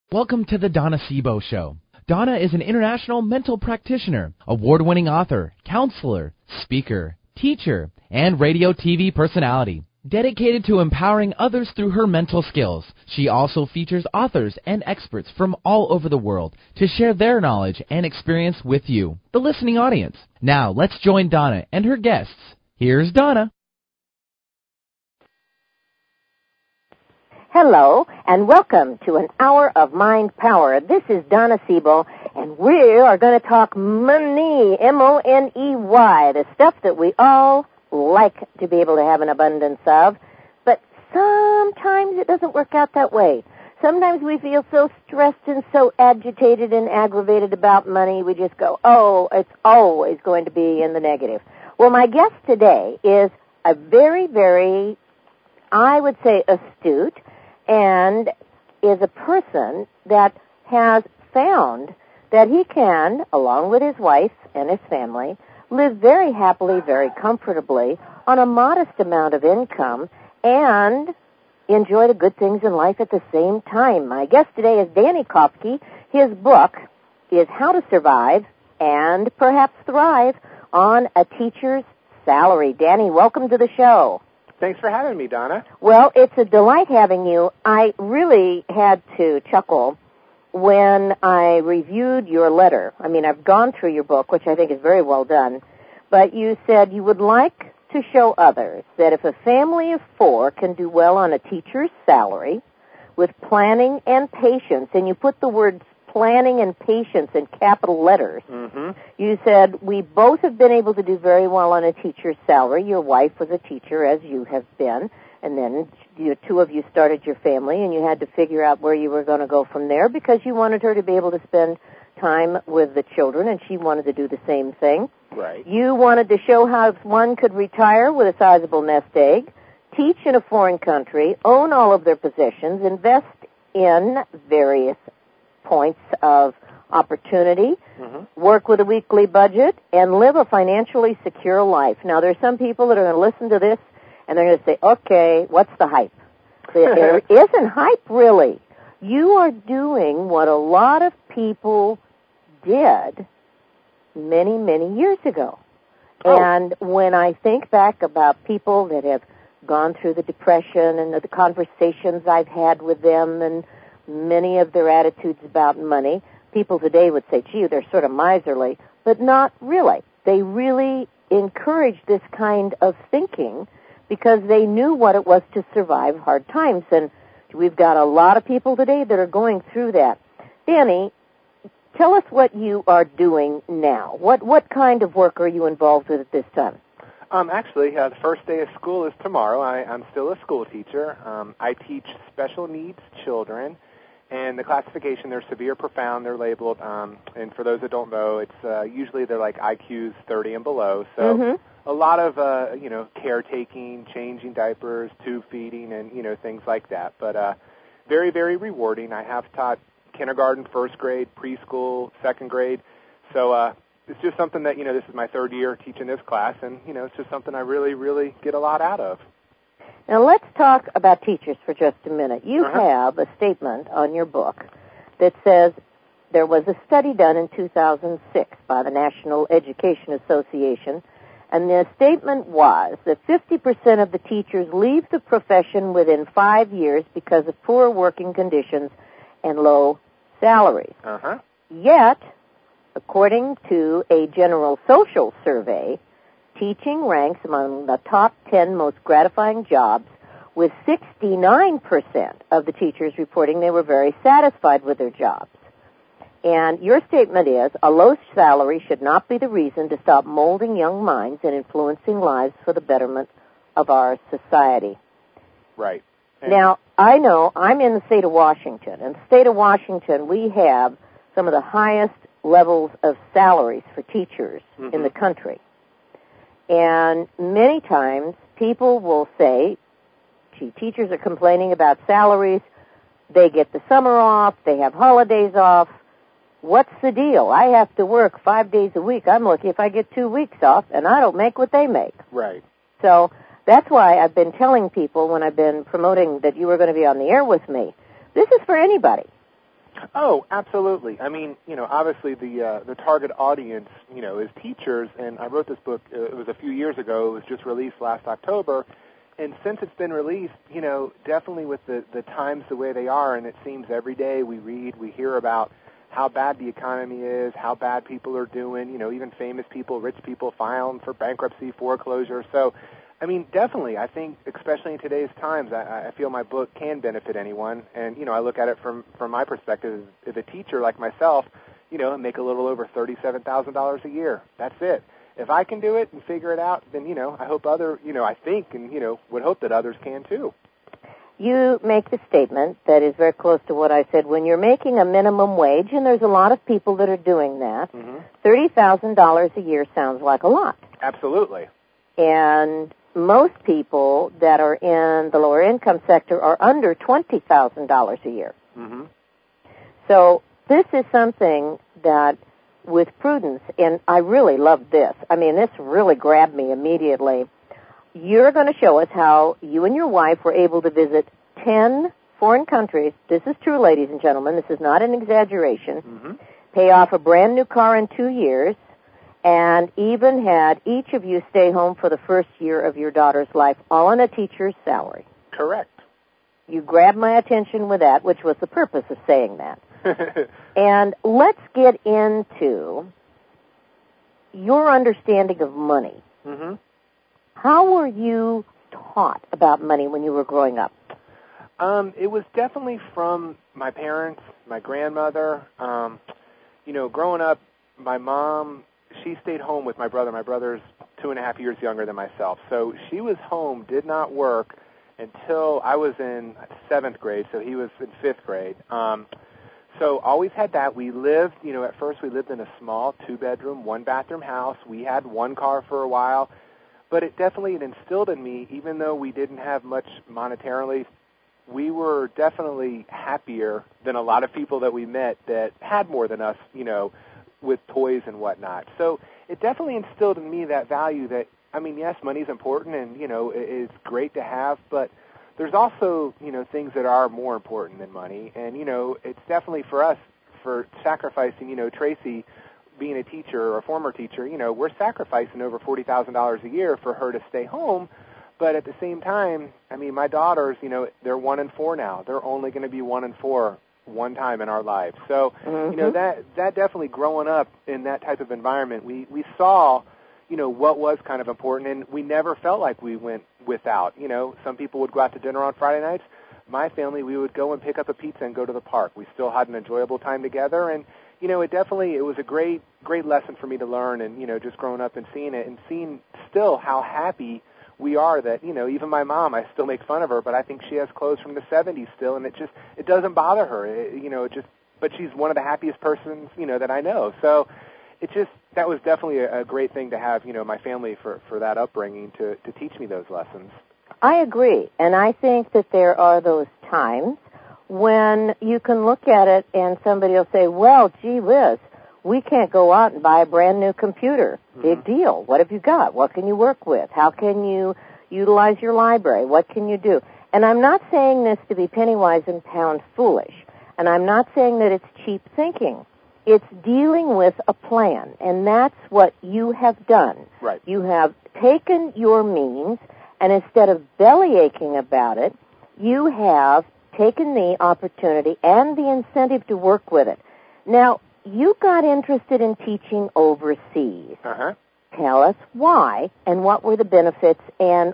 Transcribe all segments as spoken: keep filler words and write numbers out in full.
Welcome to the Donna Sebo Show. Donna is an international mental practitioner, award-winning author, counselor, speaker, teacher, and radio T V personality. Dedicated to empowering others through her mental skills, she also features authors and experts from all over the world to share their knowledge and experience with you, the listening audience. Now, let's join Donna and her guests. Here's Donna. Hello, and welcome to an hour of mind power. This is Donna Sebo, and we are going to talk money, M O N E Y, the stuff that we all like to be able to have an abundance of, but sometimes it doesn't work out that way. Sometimes we feel so stressed and so agitated and aggravated about money, we just go, oh, it's always going to be in the negative. Well, my guest today is a very, very, I would say, astute, and is a person that has found that he can, along with his wife and his family, live very happily, very comfortably on a modest amount of income and enjoy the good things in life at the same time. My guest today is Danny Kofsky. His book is How to Survive and Perhaps Thrive on a Teacher's Salary. Danny, welcome to the show. Thanks for having me, Donna. Well, it's a delight having you. I really had to chuckle when I reviewed your letter. I mean, I've gone through your book, which I think is very well done, but you said you would like to show others that if a family of four can do well on a teacher's salary with planning and patience, and you put the words planning and patience in capital letters, mm-hmm. you said, we both have been able to do very well on a teacher's salary. Your wife was a teacher, as you have been, and then the two of you started your family, and you had to figure out where you were going to go from there because you wanted her to be able to spend time with the children, and she wanted to do the same thing. Right. You wanted to show how one could retire with a sizable nest egg, teach in a foreign country, own all of their possessions, invest in various points of opportunity, mm-hmm. work with a weekly budget, and live a financially secure life. Now, there's some people that are going to listen to this, and they're going to say, okay, what's the hype? There isn't hype, really. You are doing what a lot of people did many, many years ago. Oh. And when I think back about people that have gone through the Depression and the conversations I've had with them and many of their attitudes about money, people today would say, gee, they're sort of miserly, but not really. They really encouraged this kind of thinking because they knew what it was to survive hard times. And we've got a lot of people today that are going through that. Danny, tell us what you are doing now. What what kind of work are you involved with at this time? Um, actually, uh, the first day of school is tomorrow. I, I'm still a school teacher. Um, I teach special needs children, and the classification, they're severe, profound, they're labeled, um, and for those that don't know, it's uh, usually they're like I Qs thirty and below, so mm-hmm. a lot of, uh, you know, caretaking, changing diapers, tube feeding, and, you know, things like that, but uh, very, very rewarding. I have taught kindergarten, first grade, preschool, second grade, so uh, it's just something that, you know, this is my third year teaching this class, and, you know, it's just something I really, really get a lot out of. Now, let's talk about teachers for just a minute. You uh-huh. have a statement on your book that says there was a study done in two thousand six by the National Education Association, and the statement was that fifty percent of the teachers leave the profession within five years because of poor working conditions and low salaries. Uh-huh. Yet, according to a general social survey, teaching ranks among the top ten most gratifying jobs, with sixty-nine percent of the teachers reporting they were very satisfied with their jobs. And your statement is, a low salary should not be the reason to stop molding young minds and influencing lives for the betterment of our society. Right. And now, I know I'm in the state of Washington. In the state of Washington, we have some of the highest levels of salaries for teachers mm-hmm. in the country. And many times people will say, gee, teachers are complaining about salaries. They get the summer off. They have holidays off. What's the deal? I have to work five days a week. I'm lucky if I get two weeks off, and I don't make what they make. Right. So that's why I've been telling people when I've been promoting that you were going to be on the air with me, this is for anybody. Oh, absolutely. I mean, you know, obviously the uh, the target audience, you know, is teachers, and I wrote this book, uh, it was a few years ago, it was just released last October, and since it's been released, you know, definitely with the, the times the way they are, and it seems every day we read, we hear about how bad the economy is, how bad people are doing, you know, even famous people, rich people filing for bankruptcy, foreclosure. So, I mean, definitely, I think, especially in today's times, I, I feel my book can benefit anyone. And, you know, I look at it from, from my perspective as a teacher like myself, you know, and make a little over thirty-seven thousand dollars a year. That's it. If I can do it and figure it out, then, you know, I hope other, you know, I think and, you know, would hope that others can too. You make the statement that is very close to what I said. When you're making a minimum wage, and there's a lot of people that are doing that, mm-hmm. thirty thousand dollars a year sounds like a lot. Absolutely. And most people that are in the lower income sector are under twenty thousand dollars a year. Mm-hmm. So this is something that, with prudence, and I really love this. I mean, this really grabbed me immediately. You're going to show us how you and your wife were able to visit ten foreign countries. This is true, ladies and gentlemen. This is not an exaggeration. Mm-hmm. Pay off a brand new car in two years, and even had each of you stay home for the first year of your daughter's life, all on a teacher's salary. Correct. You grabbed my attention with that, which was the purpose of saying that. And let's get into your understanding of money. Mm-hmm. How were you taught about money when you were growing up? Um, it was definitely from my parents, my grandmother. Um, you know, growing up, my mom, she stayed home with my brother. My brother's two and a half years younger than myself. So she was home, did not work until I was in seventh grade, so he was in fifth grade. Um, so always had that. We lived, you know, at first we lived in a small two-bedroom, one-bathroom house. We had one car for a while. But it definitely it instilled in me, even though we didn't have much monetarily, we were definitely happier than a lot of people that we met that had more than us, you know, with toys and whatnot. So it definitely instilled in me that value that, I mean, yes, money's important and, you know, it's great to have, but there's also, you know, things that are more important than money. And, you know, it's definitely for us, for sacrificing, you know, Tracy, being a teacher or a former teacher, you know, we're sacrificing over forty thousand dollars a year for her to stay home. But at the same time, I mean, my daughters, you know, they're one and four now. They're only going to be one and four one time in our lives. So, mm-hmm. you know, that that definitely growing up in that type of environment, we, we saw, you know, what was kind of important, and we never felt like we went without. You know, some people would go out to dinner on Friday nights. My family, we would go and pick up a pizza and go to the park. We still had an enjoyable time together, and you know, it definitely, it was a great, great lesson for me to learn and, you know, just growing up and seeing it and seeing still how happy we are that, you know, even my mom, I still make fun of her, but I think she has clothes from the seventies still, and it just, it doesn't bother her, it, you know, it just, but she's one of the happiest persons, you know, that I know. So it just, that was definitely a, a great thing to have, you know, my family for, for that upbringing to, to teach me those lessons. I agree, and I think that there are those times when you can look at it and somebody will say, well, gee whiz, we can't go out and buy a brand new computer. Mm-hmm. Big deal. What have you got? What can you work with? How can you utilize your library? What can you do? And I'm not saying this to be penny-wise and pound foolish, and I'm not saying that it's cheap thinking. It's dealing with a plan, and that's what you have done. Right. You have taken your means, and instead of bellyaching about it, you have taken the opportunity and the incentive to work with it. Now, you got interested in teaching overseas. Uh-huh. Tell us why and what were the benefits and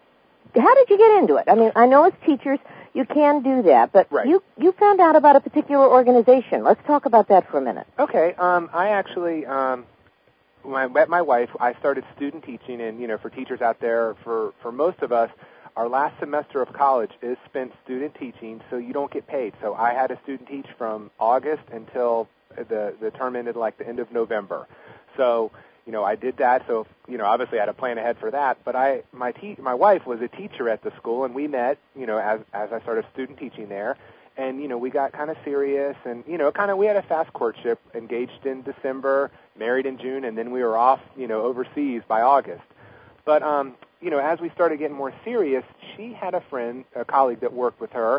how did you get into it? I mean, I know as teachers you can do that, but right. you, you found out about a particular organization. Let's talk about that for a minute. Okay. Um, I actually, um, when I met my wife, I started student teaching, and, you know, for teachers out there, for, for most of us, our last semester of college is spent student teaching, so you don't get paid. So I had a student teach from August until the the term ended like the end of November. So, you know, I did that. So, you know, obviously I had to plan ahead for that. But I, my te- my wife was a teacher at the school, and we met, you know, as as I started student teaching there. And, you know, we got kind of serious, and, you know, kind of we had a fast courtship, engaged in December, married in June, and then we were off, you know, overseas by August. But, um, you know, as we started getting more serious, she had a friend, a colleague that worked with her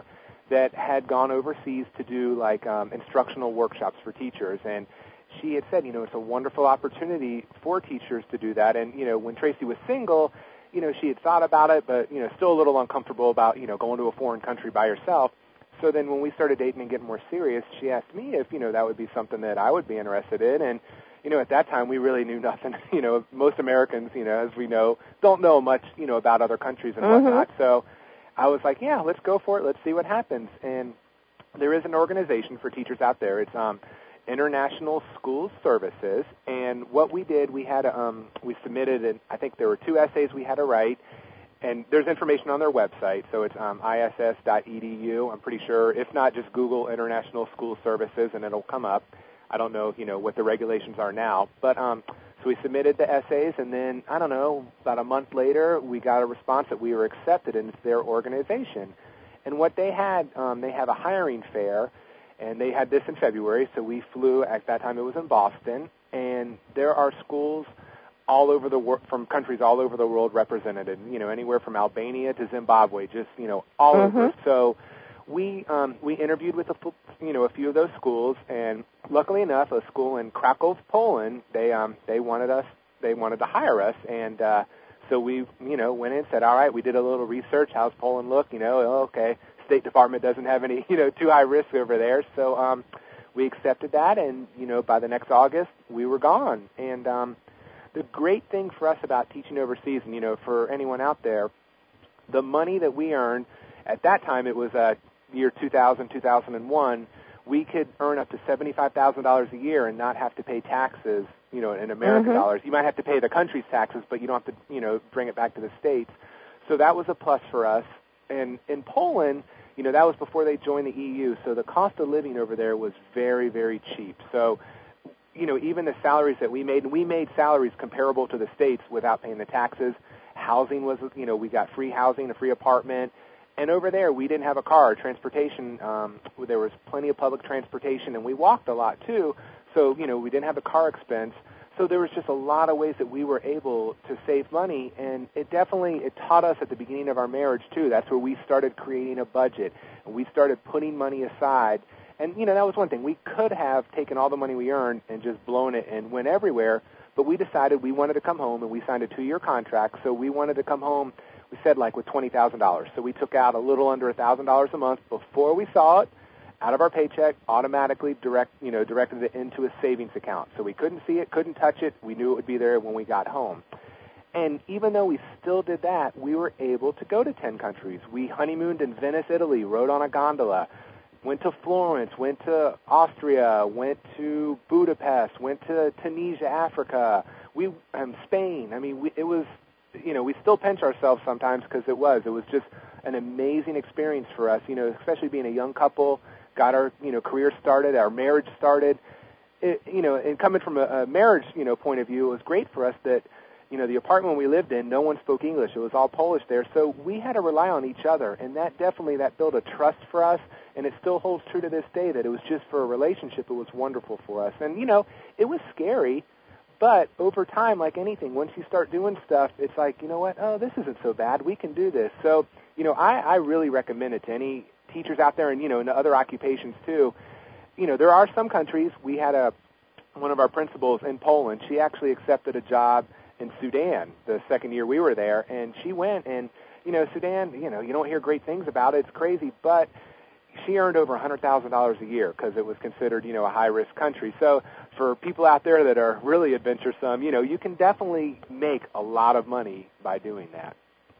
that had gone overseas to do like um, instructional workshops for teachers, and she had said, you know, it's a wonderful opportunity for teachers to do that. And, you know, when Tracy was single, you know, she had thought about it, but, you know, still a little uncomfortable about, you know, going to a foreign country by herself. So then when we started dating and getting more serious, she asked me if, you know, that would be something that I would be interested in. And, you know, at that time we really knew nothing. You know, most Americans, you know, as we know, don't know much, you know, about other countries and mm-hmm. whatnot. So I was like, yeah, let's go for it. Let's see what happens. And there is an organization for teachers out there. It's um, International Schools Services. And what we did, we had a, um, we submitted, an, I think there were two essays we had to write. And there's information on their website, so it's um, I S S dot E D U. I'm pretty sure. If not, just Google International School Services, and it'll come up. I don't know, you know, what the regulations are now. But um, so we submitted the essays, and then, I don't know, about a month later, we got a response that we were accepted into their organization. And what they had, um, they have a hiring fair, and they had this in February, so we flew, at that time it was in Boston, and there are schools all over the world, from countries all over the world represented, you know, anywhere from Albania to Zimbabwe, just, you know, all mm-hmm. over. So we um, we interviewed with, a, you know, a few of those schools, and luckily enough, a school in Krakow, Poland, they um they wanted us, they wanted to hire us, and uh, so we, you know, went in and said, all right, we did a little research, how's Poland look, you know, oh, okay, State Department doesn't have any, you know, too high risk over there, so um, we accepted that, and, you know, by the next August, we were gone, and um, the great thing for us about teaching overseas, and, you know, for anyone out there, the money that we earned, at that time it was uh, year two thousand, two thousand one, we could earn up to seventy-five thousand dollars a year and not have to pay taxes, you know, in American mm-hmm. dollars. You might have to pay the country's taxes, but you don't have to, you know, bring it back to the States. So that was a plus for us. And in Poland, you know, that was before they joined the E U, so the cost of living over there was very, very cheap. So, you know, even the salaries that we made, and we made salaries comparable to the States without paying the taxes. Housing was, you know, we got free housing, a free apartment. And over there, we didn't have a car. Transportation, um, there was plenty of public transportation, and we walked a lot, too. So, you know, we didn't have the car expense. So there was just a lot of ways that we were able to save money, and it definitely, it taught us at the beginning of our marriage, too. That's where we started creating a budget, and we started putting money aside. And, you know, that was one thing. We could have taken all the money we earned and just blown it and went everywhere, but we decided we wanted to come home, and we signed a two-year contract, so we wanted to come home, we said, like, with twenty thousand dollars. So we took out a little under one thousand dollars a month before we saw it, out of our paycheck, automatically direct, you know, directed it into a savings account. So we couldn't see it, couldn't touch it. We knew it would be there when we got home. And even though we still did that, we were able to go to ten countries. We honeymooned in Venice, Italy, rode on a gondola, went to Florence, went to Austria, went to Budapest, went to Tunisia, Africa, we um, Spain. I mean, we, it was, you know, we still pinch ourselves sometimes because it was. It was just an amazing experience for us, you know, especially being a young couple, got our, you know, career started, our marriage started. It, you know, and coming from a, a marriage, you know, point of view, it was great for us that, you know, the apartment we lived in, no one spoke English. It was all Polish there. So we had to rely on each other, and that definitely, that built a trust for us, and it still holds true to this day that it was just for a relationship. It was wonderful for us. And, you know, it was scary, but over time, like anything, once you start doing stuff, it's like, you know what, oh, this isn't so bad. We can do this. So, you know, I, I really recommend it to any teachers out there and, you know, in other occupations too. You know, there are some countries. We had a one of our principals in Poland. She actually accepted a job in Sudan the second year we were there, and she went, and, you know, Sudan, you know, you don't hear great things about it. It's crazy, but she earned over one hundred thousand dollars a year because it was considered, you know, a high-risk country. So for people out there that are really adventuresome, you know, you can definitely make a lot of money by doing that.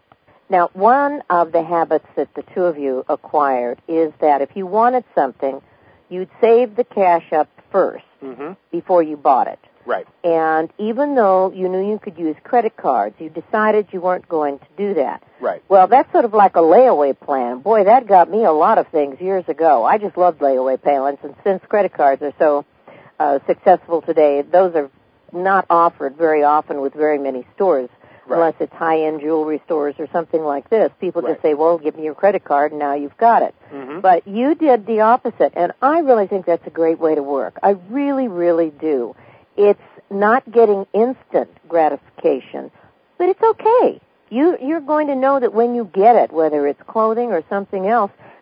Now, one of the habits that the two of you acquired is that if you wanted something, you'd save the cash up first mm-hmm. before you bought it. Right. And even though you knew you could use credit cards, you decided you weren't going to do that. Right. Well, that's sort of like a layaway plan. Boy, that got me a lot of things years ago. I just loved layaway plans, and since credit cards are so uh, successful today, those are not offered very often with very many stores, right. unless it's high-end jewelry stores or something like this. People right. just say, well, give me your credit card, and now you've got it. Mm-hmm. But you did the opposite, and I really think that's a great way to work. I really, really do. It's not getting instant gratification, but it's okay. You, you're going to know that when you get it, whether it's clothing or something else,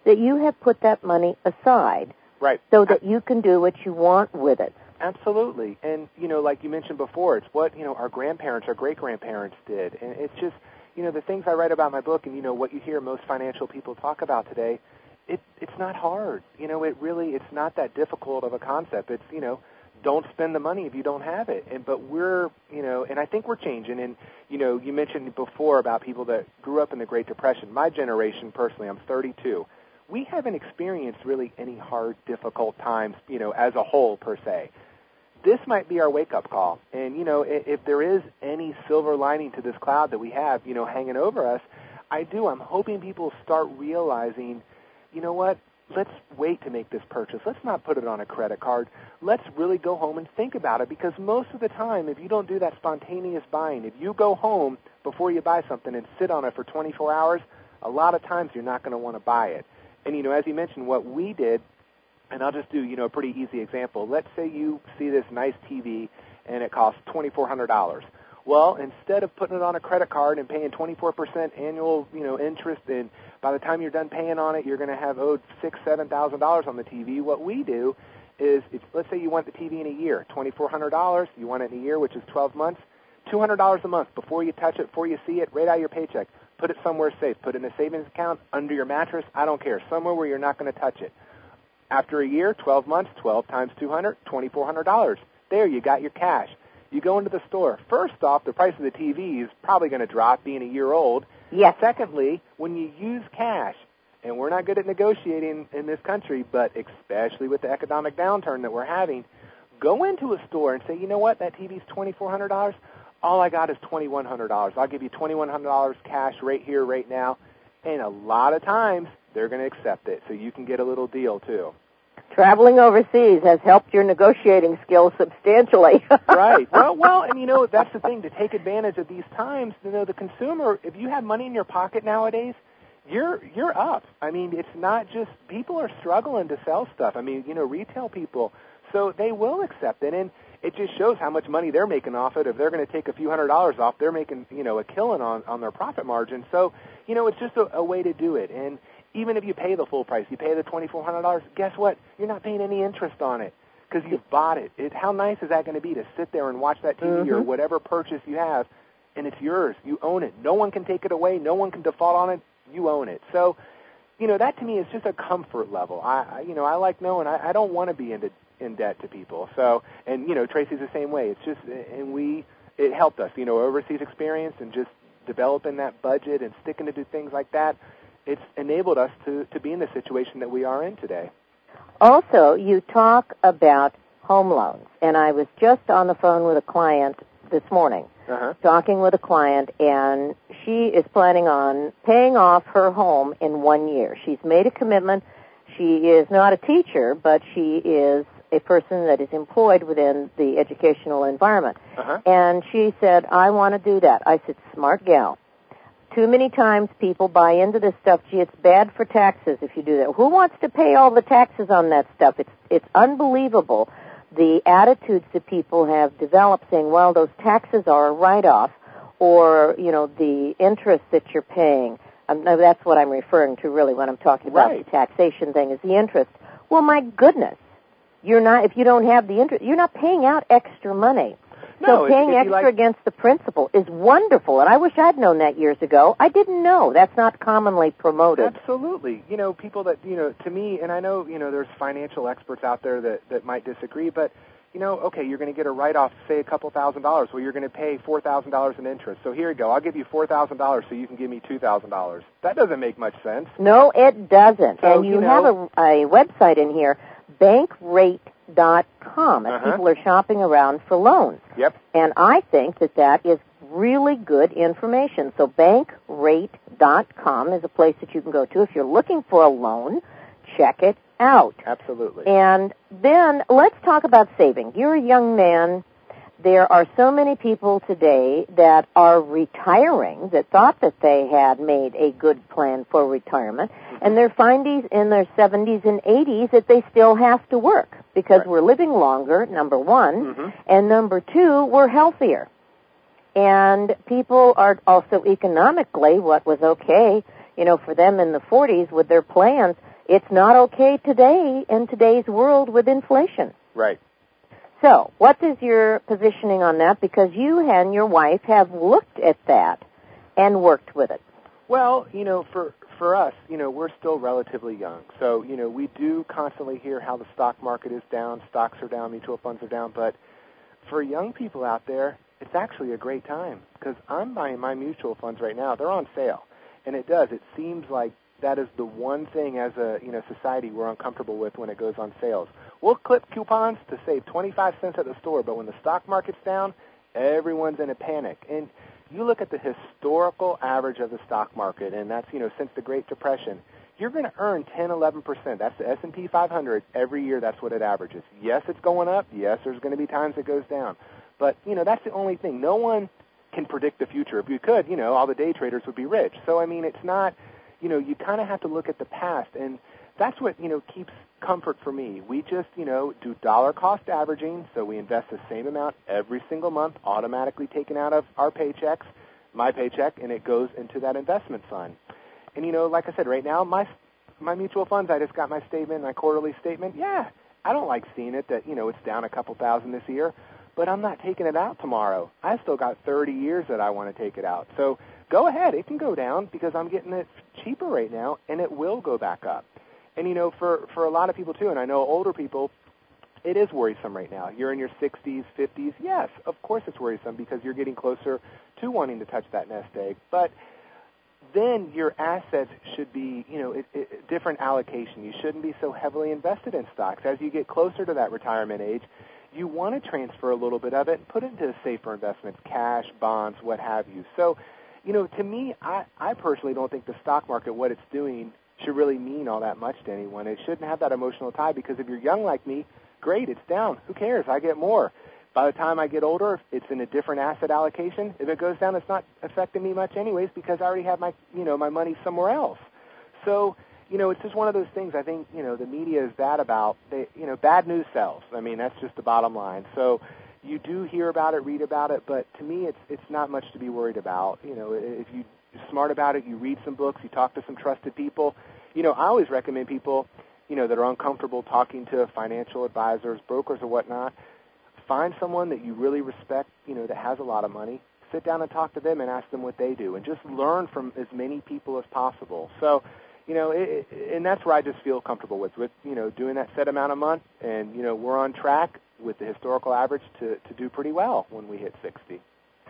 that you have put that money aside. Right. So that you can do what you want with it. Absolutely. And, you know, like you mentioned before, it's what, you know, our grandparents, our great-grandparents did. And it's just, you know, the things I write about in my book and, you know, what you hear most financial people talk about today, it, it's not hard. You know, it really, it's not that difficult of a concept. It's, you know, don't spend the money if you don't have it. And but we're, you know, and I think we're changing. And, you know, you mentioned before about people that grew up in the Great Depression. My generation, personally, I'm thirty-two. We haven't experienced really any hard, difficult times, you know, as a whole, per se. This might be our wake-up call. And, you know, if, if there is any silver lining to this cloud that we have, you know, hanging over us, I do. I'm hoping people start realizing, you know what, let's wait to make this purchase. Let's not put it on a credit card. Let's really go home and think about it, because most of the time, if you don't do that spontaneous buying, if you go home before you buy something and sit on it for twenty-four hours, a lot of times you're not going to want to buy it. And, you know, as you mentioned, what we did, and I'll just do, you know, a pretty easy example. Let's say you see this nice T V and it costs twenty-four hundred dollars. Well, instead of putting it on a credit card and paying twenty-four percent annual, you know, interest, and by the time you're done paying on it, you're going to have owed six, seven thousand dollars on the T V. What we do is, if, let's say you want the T V in a year, twenty-four hundred dollars. You want it in a year, which is twelve months, two hundred dollars a month. Before you touch it, before you see it, right out of your paycheck. Put it somewhere safe. Put it in a savings account, under your mattress. I don't care. Somewhere where you're not going to touch it. After a year, twelve months, twelve times two hundred, twenty-four hundred dollars. There, you got your cash. You go into the store. First off, the price of the T V is probably going to drop, being a year old. Yes. Secondly, when you use cash, and we're not good at negotiating in this country, but especially with the economic downturn that we're having, go into a store and say, you know what, that T V's twenty-four hundred dollars. All I got is twenty-one hundred dollars. I'll give you twenty-one hundred dollars cash right here, right now. And a lot of times, they're going to accept it, so you can get a little deal, too. Traveling overseas has helped your negotiating skills substantially. Right. Well, well, and, you know, that's the thing, to take advantage of these times. You know, the consumer, if you have money in your pocket nowadays, you're you're up. I mean, it's not just, people are struggling to sell stuff. I mean, you know, retail people, so they will accept it. And it just shows how much money they're making off it. If they're going to take a few hundred dollars off, they're making, you know, a killing on, on their profit margin. So, you know, it's just a, a way to do it. And even if you pay the full price, you pay the twenty-four hundred dollars, guess what? You're not paying any interest on it because you've bought it. it. How nice is that going to be to sit there and watch that T V mm-hmm. or whatever purchase you have, and it's yours. You own it. No one can take it away. No one can default on it. You own it. So, you know, that to me is just a comfort level. I, I you know, I like knowing I, I don't want to be into in debt to people. So, and, you know, Tracy's the same way. It's just, and we, it helped us, you know, overseas experience and just developing that budget and sticking to do things like that. It's enabled us to, to be in the situation that we are in today. Also, you talk about home loans, and I was just on the phone with a client this morning, uh-huh. talking with a client, and she is planning on paying off her home in one year. She's made a commitment. She is not a teacher, but she is a person that is employed within the educational environment. Uh-huh. And she said, I want to do that. I said, smart gal. Too many times people buy into this stuff. Gee, it's bad for taxes if you do that. Who wants to pay all the taxes on that stuff? It's it's unbelievable, the attitudes that people have developed saying, well, those taxes are a write-off, or, you know, the interest that you're paying. Um, no, that's what I'm referring to really when I'm talking about right. the taxation thing, is the interest. Well, my goodness, you're not, if you don't have the interest, you're not paying out extra money. No, so paying if, if extra like... against the principal is wonderful, and I wish I'd known that years ago. I didn't know. That's not commonly promoted. Absolutely. You know, people that, you know, to me, and I know, you know, there's financial experts out there that, that might disagree, but, you know, okay, you're going to get a write-off, say, a couple thousand dollars. Well, you're going to pay four thousand dollars in interest. So here you go. I'll give you four thousand dollars so you can give me two thousand dollars. That doesn't make much sense. No, it doesn't. So, and you, you know, have a, a website in here, bankrate dot com, and uh-huh. people are shopping around for loans. Yep. And I think that that is really good information. So bankrate dot com is a place that you can go to if you're looking for a loan. Check it out. Absolutely. And then let's talk about saving. You're a young man. There are so many people today that are retiring that thought that they had made a good plan for retirement, mm-hmm. and they're finding in their seventies and eighties that they still have to work because right. we're living longer, number one, mm-hmm. and number two, we're healthier. And people are also economically, what was okay, you know, for them in the forties with their plans, it's not okay today in today's world with inflation. Right. So, what is your positioning on that? Because you and your wife have looked at that and worked with it. Well, you know, for for us, you know, we're still relatively young. So, you know, we do constantly hear how the stock market is down, stocks are down, mutual funds are down. But for young people out there, it's actually a great time because I'm buying my mutual funds right now. They're on sale. And it does. It seems like that is the one thing as a, you know, society we're uncomfortable with when it goes on sales. We'll clip coupons to save twenty-five cents at the store, but when the stock market's down, everyone's in a panic. And you look at the historical average of the stock market, and that's, you know, since the Great Depression, you're going to earn ten, eleven percent. That's the S and P five hundred. Every year, that's what it averages. Yes, it's going up. Yes, there's going to be times it goes down. But, you know, that's the only thing. No one can predict the future. If you could, you know, all the day traders would be rich. So, I mean, it's not, you know, you kind of have to look at the past, and that's what, you know, keeps comfort for me. We just, you know, do dollar cost averaging, so we invest the same amount every single month, automatically taken out of our paychecks, my paycheck, and it goes into that investment fund. And, you know, like I said, right now, my my mutual funds, I just got my statement, my quarterly statement. Yeah, I don't like seeing it that, you know, it's down a couple thousand this year, but I'm not taking it out tomorrow. I still got thirty years that I want to take it out. So go ahead. It can go down because I'm getting it cheaper right now, and it will go back up. And, you know, for, for a lot of people, too, and I know older people, it is worrisome right now. You're in your sixties, fifties. Yes, of course it's worrisome because you're getting closer to wanting to touch that nest egg. But then your assets should be, you know, it, it, different allocation. You shouldn't be so heavily invested in stocks. As you get closer to that retirement age, you want to transfer a little bit of it and put it into safer investments, cash, bonds, what have you. So, you know, to me, I, I personally don't think the stock market, what it's doing, should really mean all that much to anyone. It shouldn't have that emotional tie because if you're young like me, great, it's down. Who cares? I get more. By the time I get older, it's in a different asset allocation. If it goes down, it's not affecting me much anyways because I already have my, you know, my money somewhere else. So, you know, it's just one of those things. I think, you know, the media is bad about, they, you know, bad news sells. I mean, that's just the bottom line. So you do hear about it, read about it, but to me, it's it's not much to be worried about. You know, if you smart about it, you read some books, you talk to some trusted people. You know, I always recommend people, you know, that are uncomfortable talking to financial advisors, brokers, or whatnot. Find someone that you really respect, you know, that has a lot of money. Sit down and talk to them and ask them what they do, and just learn from as many people as possible. So, you know, it, it, and that's where I just feel comfortable with, with, you know, doing that set amount a month, and, you know, we're on track with the historical average to, to do pretty well when we hit sixty.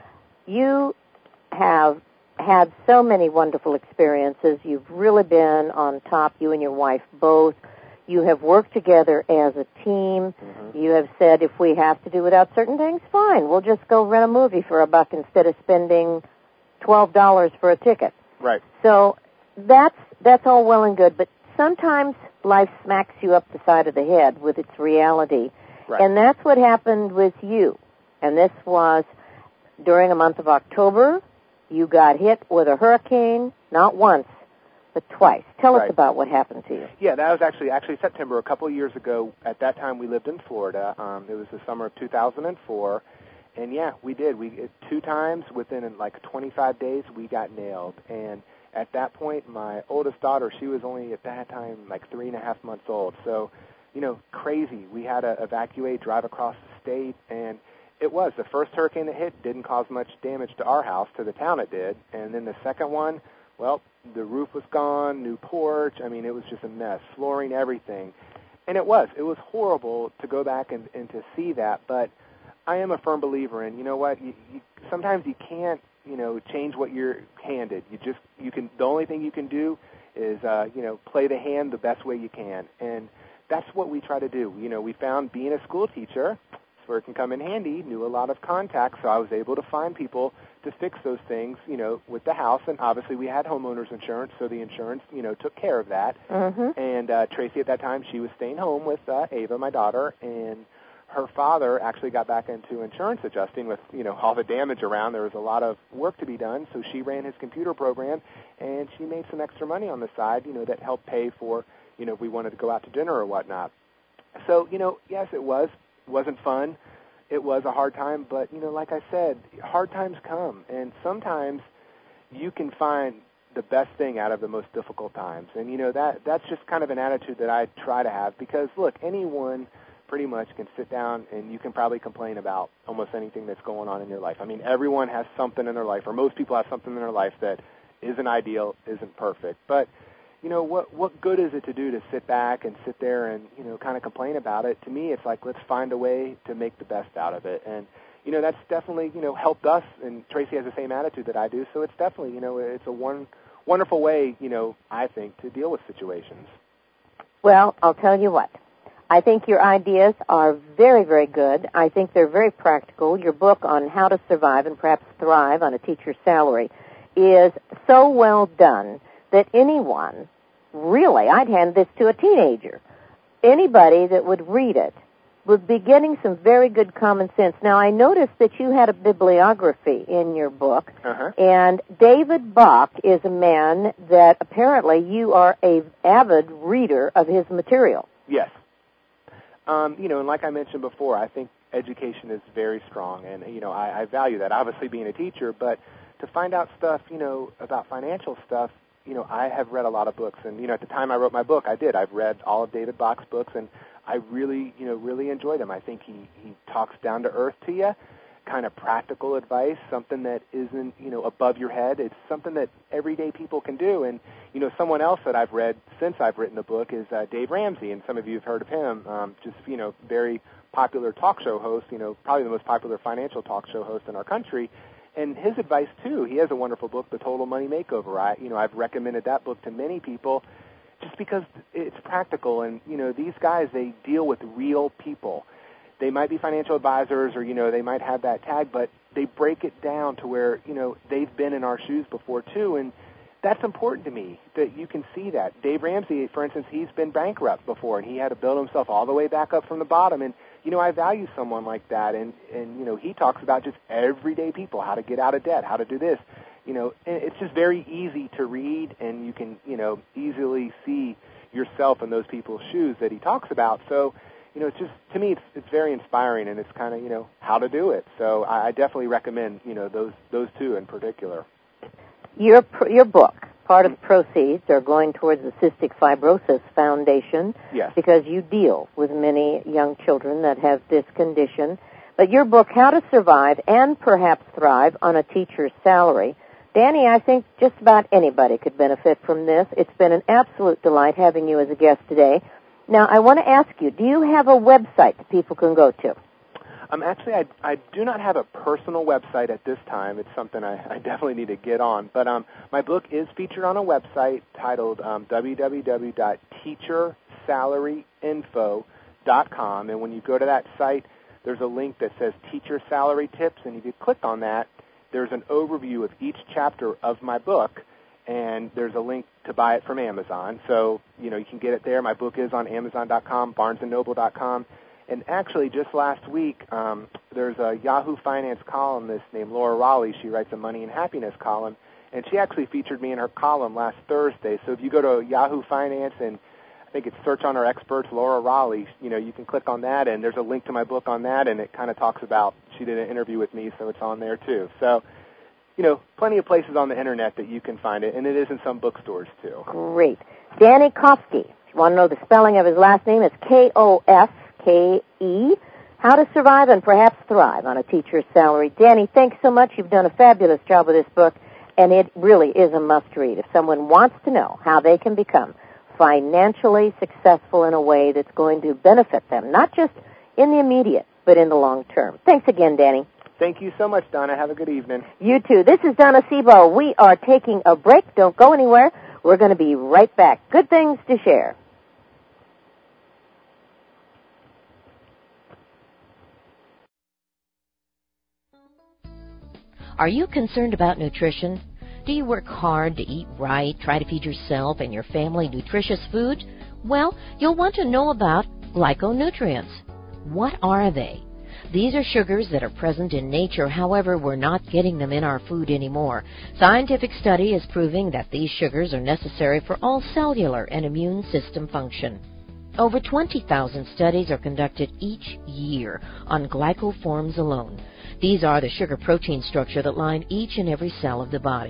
You have had so many wonderful experiences. You've really been on top, you and your wife both. You have worked together as a team. Mm-hmm. You have said if we have to do without certain things, fine. We'll just go rent a movie for a buck instead of spending twelve dollars for a ticket. Right. So that's that's all well and good, but sometimes life smacks you up the side of the head with its reality. Right. And that's what happened with you. And this was during the month of October. You got hit with a hurricane, not once, but twice. Tell right. us about what happened to you. Yeah, that was actually actually September, a couple of years ago. At that time, we lived in Florida. Um, it was the summer of two thousand four. And, yeah, we did. We two times within, like, twenty-five days, we got nailed. And at that point, my oldest daughter, she was only at that time, like, three and a half months old. So, you know, crazy. We had to evacuate, drive across the state, and it was. The first hurricane that hit didn't cause much damage to our house. To the town it did. And then the second one, well, the roof was gone, new porch. I mean, it was just a mess, flooring, everything. And it was. It was horrible to go back and, and to see that. But I am a firm believer in, you know what, you, you, sometimes you can't, you know, change what you're handed. You just, you can, the only thing you can do is, uh, you know, play the hand the best way you can. And that's what we try to do. You know, we found being a school teacher, where it can come in handy, knew a lot of contacts, so I was able to find people to fix those things, you know, with the house. And obviously we had homeowners insurance, so the insurance, you know, took care of that. Mm-hmm. And uh, Tracy at that time, she was staying home with uh, Ava, my daughter, and her father actually got back into insurance adjusting with, you know, all the damage around. There was a lot of work to be done, so she ran his computer program, and she made some extra money on the side, you know, that helped pay for, you know, if we wanted to go out to dinner or whatnot. So, you know, yes, it was. It wasn't fun. It was a hard time, but, you know, like I said, hard times come, and sometimes you can find the best thing out of the most difficult times. And, you know, that that's just kind of an attitude that I try to have because, look, anyone pretty much can sit down and you can probably complain about almost anything that's going on in your life. I mean, everyone has something in their life, or most people have something in their life that isn't ideal, isn't perfect. But, you know, what what good is it to do to sit back and sit there and, you know, kind of complain about it? To me, it's like, let's find a way to make the best out of it. And, you know, that's definitely, you know, helped us, and Tracy has the same attitude that I do, so it's definitely, you know, it's a one wonderful way, you know, I think, to deal with situations. Well, I'll tell you what. I think your ideas are very, very good. I think they're very practical. Your book on how to survive and perhaps thrive on a teacher's salary is so well done that anyone, really, I'd hand this to a teenager, anybody that would read it would be getting some very good common sense. Now, I noticed that you had a bibliography in your book, uh-huh. and David Bach is a man that apparently you are an avid reader of his material. Yes. Um, you know, and like I mentioned before, I think education is very strong, and, you know, I, I value that, obviously being a teacher, but to find out stuff, you know, about financial stuff, you know, I have read a lot of books, and, you know, at the time I wrote my book, I did. I've read all of David Bach's books, and I really, you know, really enjoy them. I think he, he talks down to earth to you, kind of practical advice, something that isn't, you know, above your head. It's something that everyday people can do. And, you know, someone else that I've read since I've written the book is uh, Dave Ramsey, and some of you have heard of him. Um, just, you know, very popular talk show host, you know, probably the most popular financial talk show host in our country. And his advice, too, he has a wonderful book, The Total Money Makeover. I, you know, I've recommended that book to many people just because it's practical. And, you know, these guys, they deal with real people. They might be financial advisors or, you know, they might have that tag, but they break it down to where, you know, they've been in our shoes before, too. And that's important to me, that you can see that. Dave Ramsey, for instance, he's been bankrupt before, and he had to build himself all the way back up from the bottom. And, you know, I value someone like that. And, and you know, he talks about just everyday people, how to get out of debt, how to do this. You know, it's just very easy to read, and you can, you know, easily see yourself in those people's shoes that he talks about. So, you know, it's just, to me, it's, it's very inspiring, and it's kind of, you know, how to do it. So I, I definitely recommend, you know, those those two in particular. Your your book, part of the proceeds are going towards the Cystic Fibrosis Foundation. Yes. Because you deal with many young children that have this condition. But your book, How to Survive and Perhaps Thrive on a Teacher's Salary, Danny, I think just about anybody could benefit from this. It's been an absolute delight having you as a guest today. Now, I want to ask you, do you have a website that people can go to? Um, actually, I, I do not have a personal website at this time. It's something I, I definitely need to get on. But um, my book is featured on a website titled um, w w w dot teacher salary info dot com. And when you go to that site, there's a link that says Teacher Salary Tips. And if you click on that, there's an overview of each chapter of my book. And there's a link to buy it from Amazon. So, you know, you can get it there. My book is on amazon dot com, barnes and noble dot com. And actually, just last week, um, there's a Yahoo Finance columnist named Laura Raleigh. She writes a Money and Happiness column, and she actually featured me in her column last Thursday. So if you go to Yahoo Finance and I think it's Search on Our Experts, Laura Raleigh, you know, you can click on that, and there's a link to my book on that, and it kind of talks about, she did an interview with me, so it's on there too. So, you know, plenty of places on the Internet that you can find it, and it is in some bookstores too. Great. Danny Kofsky, if you want to know the spelling of his last name, it's K O F K E, How to Survive and Perhaps Thrive on a Teacher's Salary. Danny, thanks so much. You've done a fabulous job with this book, and it really is a must-read. If someone wants to know how they can become financially successful in a way that's going to benefit them, not just in the immediate, but in the long term. Thanks again, Danny. Thank you so much, Donna. Have a good evening. You too. This is Donna Sebo. We are taking a break. Don't go anywhere. We're going to be right back. Good things to share. Are you concerned about nutrition? Do you work hard to eat right, try to feed yourself and your family nutritious food? Well, you'll want to know about glyconutrients. What are they? These are sugars that are present in nature, however, we're not getting them in our food anymore. Scientific study is proving that these sugars are necessary for all cellular and immune system function. Over twenty thousand studies are conducted each year on glycoforms alone. These are the sugar-protein structure that line each and every cell of the body.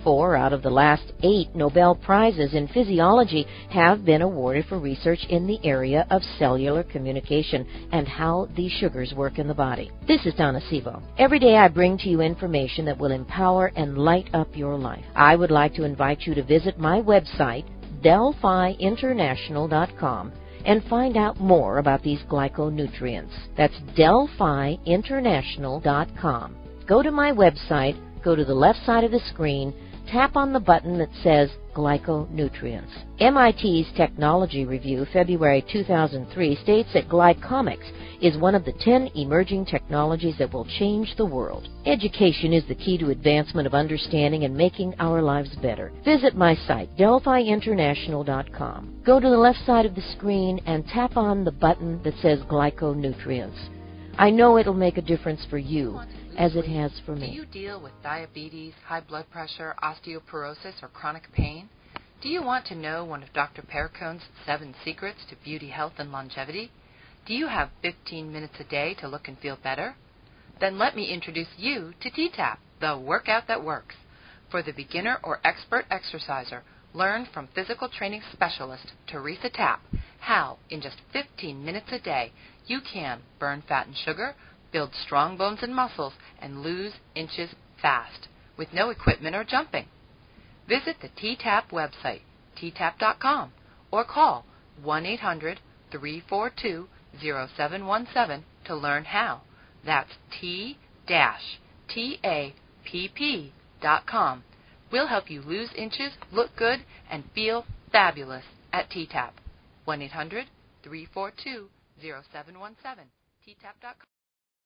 Four out of the last eight Nobel Prizes in physiology have been awarded for research in the area of cellular communication and how these sugars work in the body. This is Donna Sebo. Every day I bring to you information that will empower and light up your life. I would like to invite you to visit my website, Delphi International dot com, and find out more about these glyconutrients. That's Delphi International dot com. Go to my website, go to the left side of the screen, tap on the button that says Glyconutrients. M I T's Technology Review, February two thousand three, states that glycomics is one of the ten emerging technologies that will change the world. Education is the key to advancement of understanding and making our lives better. Visit my site, Delphi International dot com. Go to the left side of the screen and tap on the button that says Glyconutrients. I know it'll make a difference for you, as it has for me. Do you deal with diabetes, high blood pressure, osteoporosis, or chronic pain? Do you want to know one of Doctor Perricone's seven secrets to beauty, health, and longevity? Do you have fifteen minutes a day to look and feel better? Then let me introduce you to T TAP, the workout that works. For the beginner or expert exerciser, learn from physical training specialist Teresa Tapp how, in just fifteen minutes a day, you can burn fat and sugar, build strong bones and muscles, and lose inches fast, with no equipment or jumping. Visit the T TAP website, T TAP dot com, or call one eight hundred, three four two, zero seven one seven to learn how. That's T T A P P dot com. We'll help you lose inches, look good, and feel fabulous at T TAP. one eight hundred, three four two, zero seven one seven, T TAP dot com.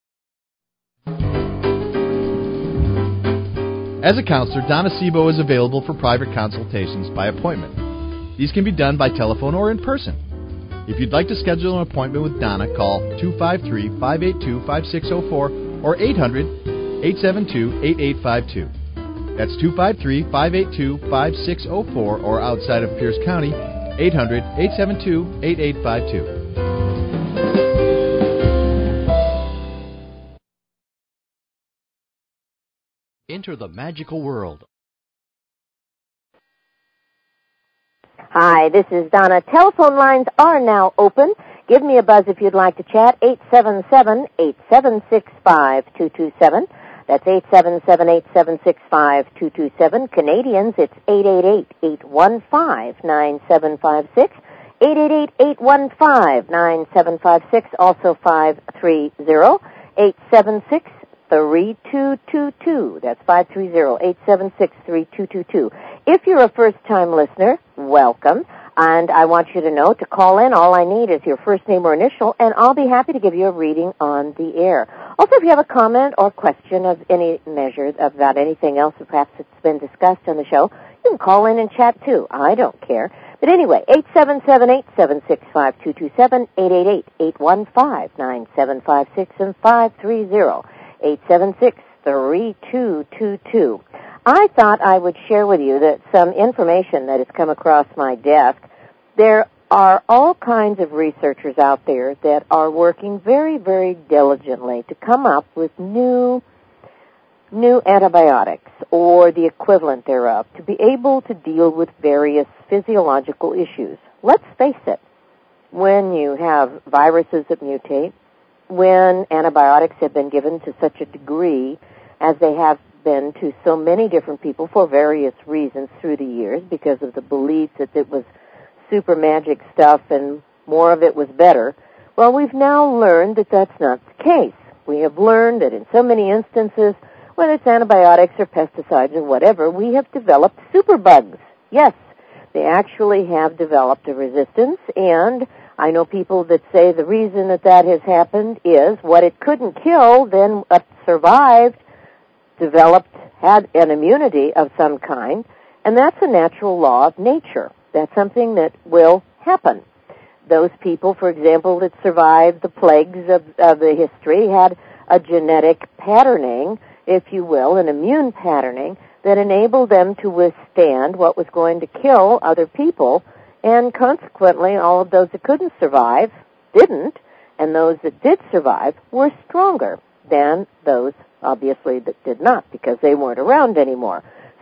As a counselor, Donna Sebo is available for private consultations by appointment. These can be done by telephone or in person. If you'd like to schedule an appointment with Donna, call two five three, five eight two, five six zero four or eight hundred, eight seven two, eight eight five two. That's two five three, five eight two, five six zero four or outside of Pierce County, eight hundred, eight seven two, eight eight five two. Enter the magical world. Hi, this is Donna. Telephone lines are now open. Give me a buzz if you'd like to chat. eight seven seven, eight seven six, five two two seven. That's eight seven seven, eight seven six, five two two seven. Canadians, it's eight eight eight, eight one five, nine seven five six. eight eight eight, eight one five, nine seven five six. Also five three zero, eight seven six, three two two two. That's five three zero, eight seven six, three two two two. If you're a first-time listener, welcome. And I want you to know to call in. All I need is your first name or initial, and I'll be happy to give you a reading on the air. Also, if you have a comment or question of any measure about anything else that perhaps it's been discussed on the show, you can call in and chat too. I don't care. But anyway, eight seven seven, eight seven six, five two two seven, eight eight eight, eight one five, nine seven five six, and five three zero, eight seven six, three two two two. I thought I would share with you that some information that has come across my desk. There are all kinds of researchers out there that are working very, very diligently to come up with new, new antibiotics or the equivalent thereof to be able to deal with various physiological issues. Let's face it, when you have viruses that mutate, when antibiotics have been given to such a degree as they have been to so many different people for various reasons through the years because of the belief that it was super magic stuff and more of it was better, well, we've now learned that that's not the case. We have learned that in so many instances, whether it's antibiotics or pesticides or whatever, we have developed superbugs. Yes, they actually have developed a resistance, and I know people that say the reason that that has happened is what it couldn't kill then uh, survived, developed, had an immunity of some kind, and that's a natural law of nature. That's something that will happen. Those people, for example, that survived the plagues of, of the history had a genetic patterning, if you will, an immune patterning that enabled them to withstand what was going to kill other people, and consequently all of those that couldn't survive didn't, and those that did survive were stronger than those, obviously, that did not because they weren't around anymore.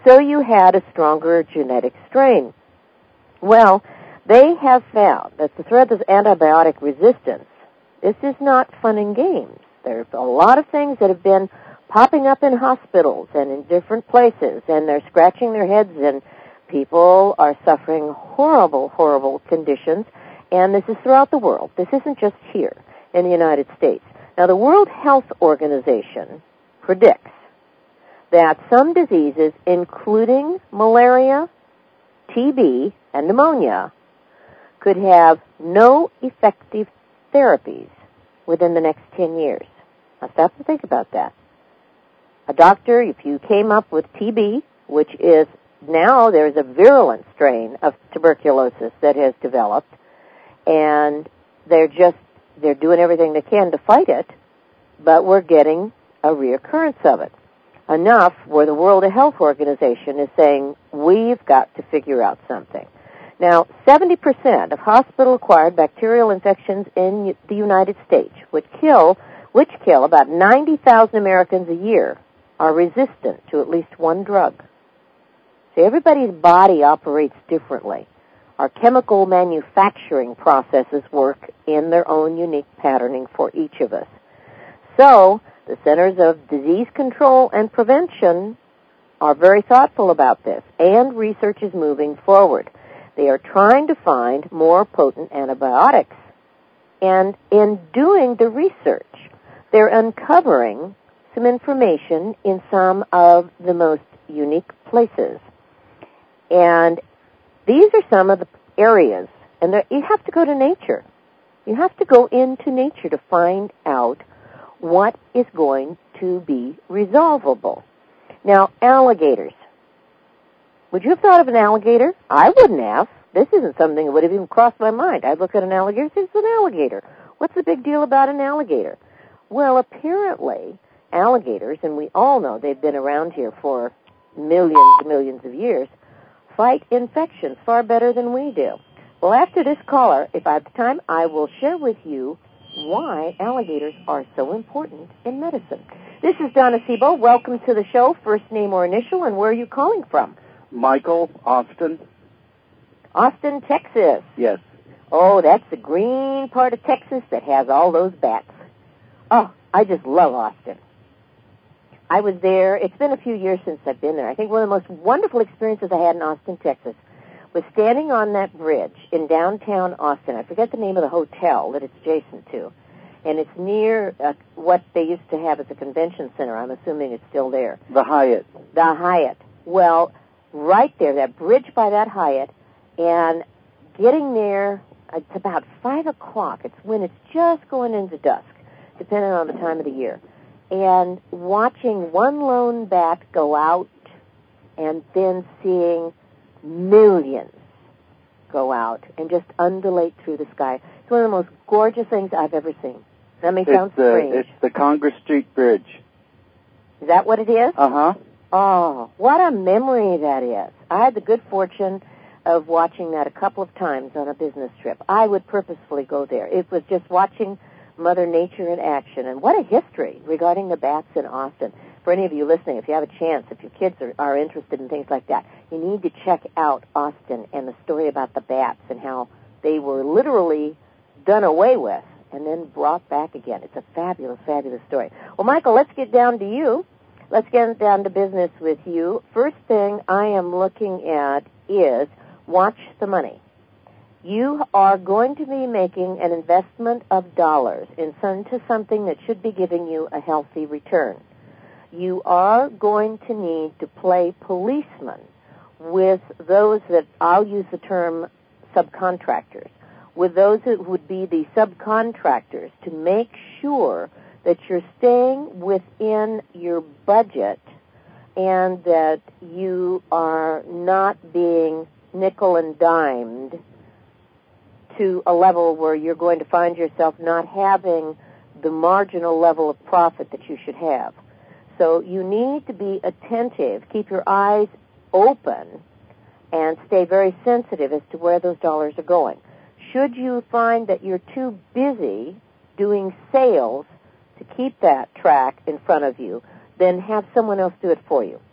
so you had a stronger genetic strain. Well, they have found that the threat of antibiotic resistance, this is not fun and games. There's a lot of things that have been popping up in hospitals and in different places, and they're scratching their heads, and people are suffering horrible, horrible conditions, and this is throughout the world. This isn't just here in the United States. Now, the World Health Organization predicts that some diseases, including malaria, T B, and pneumonia, could have no effective therapies within the next ten years. Now, stop to think about that. A doctor, if you came up with T B, which is now there's a virulent strain of tuberculosis that has developed, and they're just, they're doing everything they can to fight it, but we're getting a reoccurrence of it. Enough where the World Health Organization is saying, we've got to figure out something. Now, seventy percent of hospital-acquired bacterial infections in the United States, which kill, which kill about ninety thousand Americans a year, are resistant to at least one drug. See, everybody's body operates differently. Our chemical manufacturing processes work in their own unique patterning for each of us. So, the Centers of Disease Control and Prevention are very thoughtful about this, and research is moving forward. They are trying to find more potent antibiotics. And in doing the research, they're uncovering some information in some of the most unique places. And these are some of the areas, and you have to go to nature. You have to go into nature to find out what is going to be resolvable. Now, alligators. Would you have thought of an alligator? I wouldn't have. This isn't something that would have even crossed my mind. I'd look at an alligator and say, it's an alligator. What's the big deal about an alligator? Well, apparently, alligators, and we all know they've been around here for millions and millions of years, fight infections far better than we do. Well, after this caller, if I have time, I will share with you why alligators are so important in medicine. This is Donna Sebo. Welcome to the show. First name or initial, and where are you calling from? Michael, Austin. Austin, Texas. Yes. Oh, that's the green part of Texas that has all those bats. Oh, I just love Austin. I was there. It's been a few years since I've been there. I think one of the most wonderful experiences I had in Austin, Texas, was standing on that bridge in downtown Austin. I forget the name of the hotel that it's adjacent to. And it's near uh, what they used to have as a convention center. I'm assuming it's still there. The Hyatt. The Hyatt. Well, right there, that bridge by that Hyatt, and getting there, it's about five o'clock. It's when it's just going into dusk, depending on the time of the year. And watching one lone bat go out and then seeing millions go out and just undulate through the sky. It's one of the most gorgeous things I've ever seen. That may sound it's, uh, strange. It's the Congress Street Bridge. Is that what it is? Uh-huh. Oh, what a memory that is. I had the good fortune of watching that a couple of times on a business trip. I would purposefully go there. It was just watching Mother Nature in action. And what a history regarding the bats in Austin. For any of you listening, if you have a chance, if your kids are, are interested in things like that, you need to check out Austin and the story about the bats and how they were literally done away with and then brought back again. It's a fabulous, fabulous story. Well, Michael, let's get down to you. Let's get down to business with you. First thing I am looking at is watch the money. You are going to be making an investment of dollars into something that should be giving you a healthy return. You are going to need to play policeman with those that, I'll use the term subcontractors, with those that would be the subcontractors to make sure that you're staying within your budget and that you are not being nickel and dimed to a level where you're going to find yourself not having the marginal level of profit that you should have. So you need to be attentive, keep your eyes open, and stay very sensitive as to where those dollars are going. Should you find that you're too busy doing sales to keep that track in front of you, then have someone else do it for you.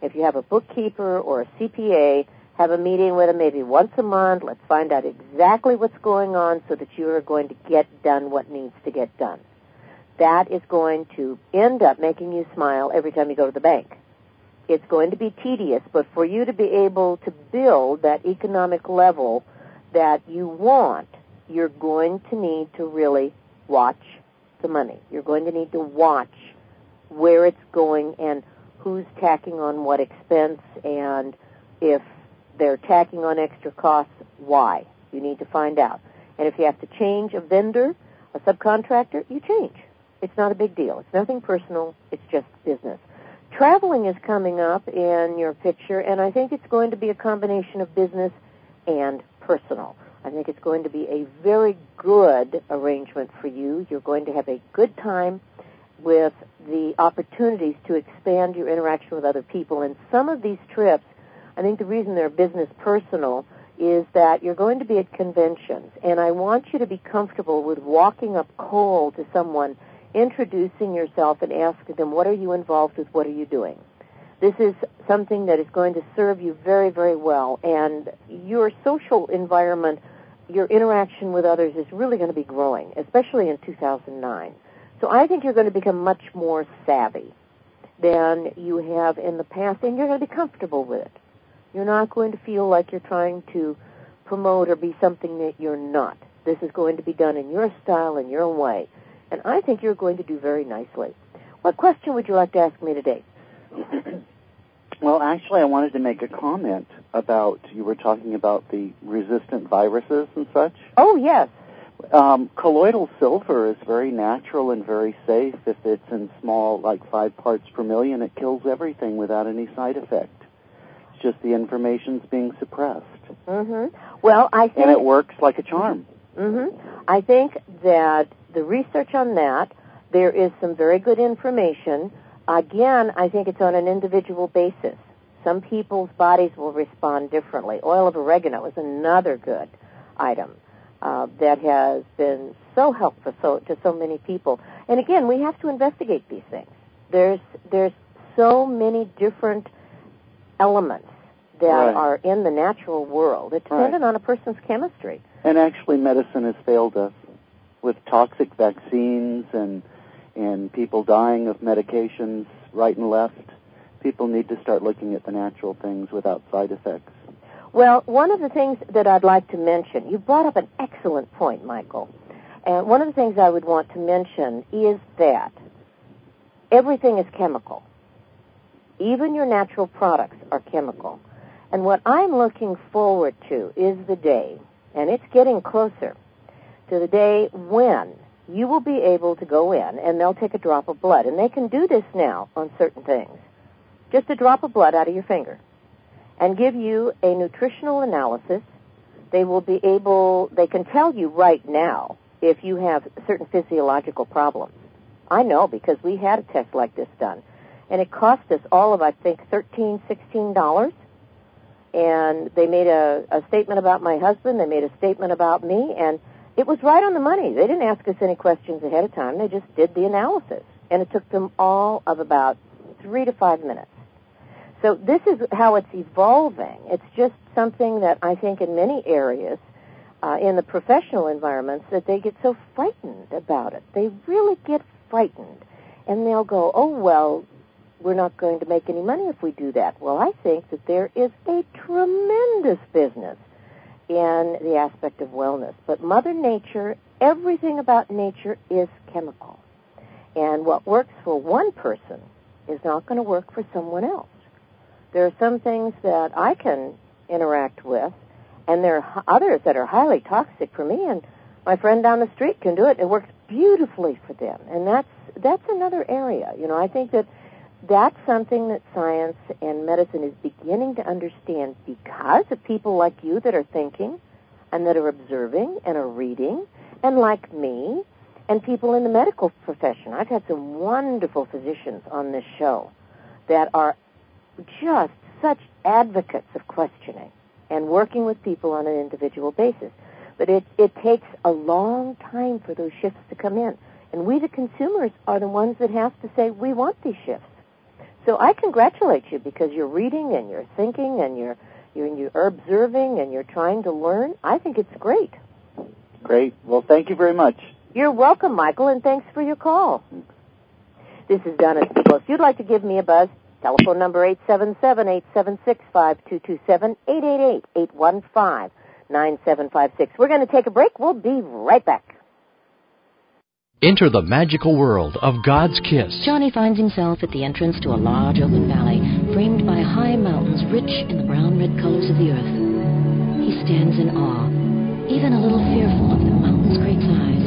If you have a bookkeeper or a C P A, have a meeting with them maybe once a month. Let's find out exactly what's going on so that you are going to get done what needs to get done. That is going to end up making you smile every time you go to the bank. It's going to be tedious, but for you to be able to build that economic level that you want, you're going to need to really watch the money. You're going to need to watch where it's going and who's tacking on what expense, and if they're tacking on extra costs, why. You need to find out. And if you have to change a vendor, a subcontractor, you change. It's not a big deal. It's nothing personal. It's just business. Traveling is coming up in your picture, and I think it's going to be a combination of business and personal. I think it's going to be a very good arrangement for you. You're going to have a good time with the opportunities to expand your interaction with other people. And some of these trips, I think the reason they're business personal is that you're going to be at conventions, and I want you to be comfortable with walking up cold to someone, introducing yourself and asking them, what are you involved with, what are you doing? This is something that is going to serve you very, very well, and your social environment, your interaction with others is really going to be growing, especially in two thousand nine. So I think you're going to become much more savvy than you have in the past, and you're going to be comfortable with it. You're not going to feel like you're trying to promote or be something that you're not. This is going to be done in your style, in your way, and I think you're going to do very nicely. What question would you like to ask me today? Well, actually, I wanted to make a comment about, you were talking about the resistant viruses and such. Oh, yes. Um, colloidal silver is very natural and very safe. If it's in small, like five parts per million, it kills everything without any side effect. It's just the information's being suppressed. Mm-hmm. Well, I think... And it works like a charm. Mm-hmm. I think that the research on that, there is some very good information. Again, I think it's on an individual basis. Some people's bodies will respond differently. Oil of oregano is another good item uh, that has been so helpful so, to so many people. And again, we have to investigate these things. There's there's so many different elements that right. are in the natural world. It's dependent right. on a person's chemistry. And actually, medicine has failed us with toxic vaccines and and people dying of medications right and left. People need to start looking at the natural things without side effects. Well, one of the things that I'd like to mention, you brought up an excellent point, Michael. And one of the things I would want to mention is that everything is chemical. Even your natural products are chemical. And what I'm looking forward to is the day, and it's getting closer, to the day when you will be able to go in and they'll take a drop of blood. And they can do this now on certain things. Just a drop of blood out of your finger and give you a nutritional analysis. They will be able, they can tell you right now if you have certain physiological problems. I know because we had a test like this done. And it cost us all of, I think, thirteen dollars, sixteen dollars. And they made a, a statement about my husband. They made a statement about me. And it was right on the money. They didn't ask us any questions ahead of time. They just did the analysis. And it took them all of about three to five minutes. So this is how it's evolving. It's just something that I think in many areas, uh, in the professional environments, that they get so frightened about it. They really get frightened. And they'll go, oh, well, we're not going to make any money if we do that. Well, I think that there is a tremendous business in the aspect of wellness. But Mother Nature, everything about nature is chemical. And what works for one person is not going to work for someone else. There are some things that I can interact with, and there are others that are highly toxic for me, and my friend down the street can do it. It works beautifully for them. And that's that's another area. You know, I think that that's something that science and medicine is beginning to understand because of people like you that are thinking and that are observing and are reading, and like me, and people in the medical profession. I've had some wonderful physicians on this show that are just such advocates of questioning and working with people on an individual basis. But it, it takes a long time for those shifts to come in. And we, the consumers, are the ones that have to say, we want these shifts. So I congratulate you because you're reading and you're thinking and you're, you're, you're observing and you're trying to learn. I think it's great. Great. Well, thank you very much. You're welcome, Michael, and thanks for your call. This is Donna Siebel. If you'd like to give me a buzz, telephone number eight seven seven, eight seven six, five two two seven, eight eight eight, eight one five, nine seven five six. We're going to take a break. We'll be right back. Enter the magical world of God's kiss. Johnny finds himself at the entrance to a large open valley, framed by high mountains rich in the brown-red colors of the earth. He stands in awe, even a little fearful of the mountain's great size.